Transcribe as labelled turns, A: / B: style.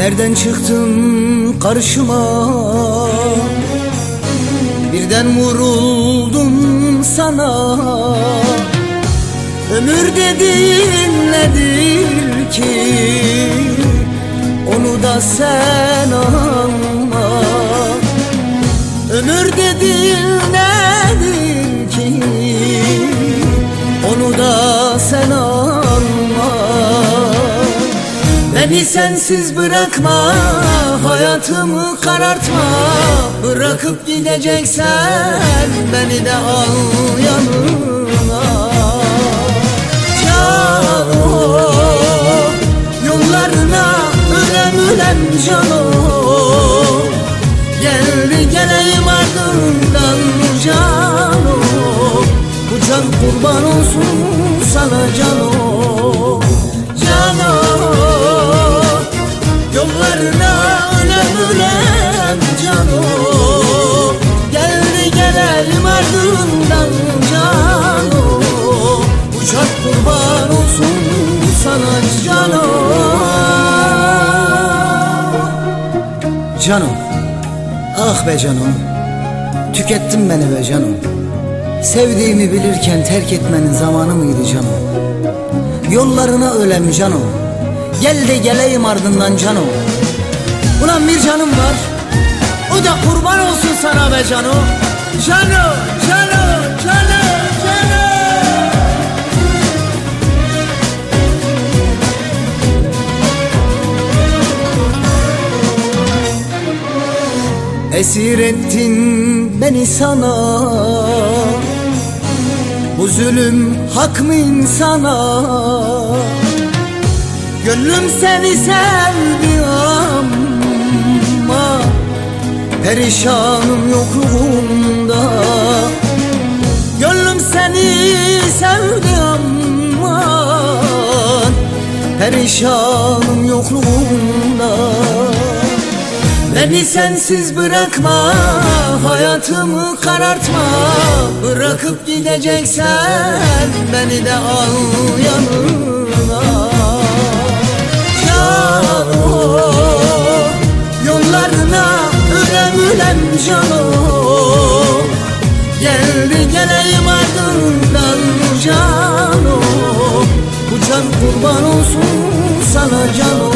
A: Nereden çıktın karşıma, birden vuruldum sana. Ömür dediğin nedir ki, onu da sen anla. Ömür dediğin nedir ki, onu da sen anla. Beni sensiz bırakma, hayatımı karartma. Bırakıp gideceksen beni de al yanına. Cano, yollarına ölem Cano. Geldi geleyim ardından Cano. Bu can kurban olsun sana Cano. Cano, yollarına ölem Cano. Geldi geleyim ardından Cano. Uçak kurban olsun sana Cano. Cano, ah be Cano, tükettin beni be Cano. Sevdiğimi bilirken terk etmenin zamanı mıydı Cano? Yollarına ölem Cano. Gel de geleyim ardından Cano. Ulan bir canım var, o da kurban olsun sana be Cano. Cano, Cano, Cano, Cano. Esir ettin beni sana, bu zulüm hak mı insana? Gönlüm seni sevdi ama perişanım yokluğunda. Gönlüm seni sevdi ama perişanım yokluğunda. Beni sensiz bırakma, hayatımı karartma. Bırakıp gideceksen beni de al yanına. Cano, yollarına ölem Cano. Geldi geleyim ardından Cano. Bu can kurban olsun sana Cano.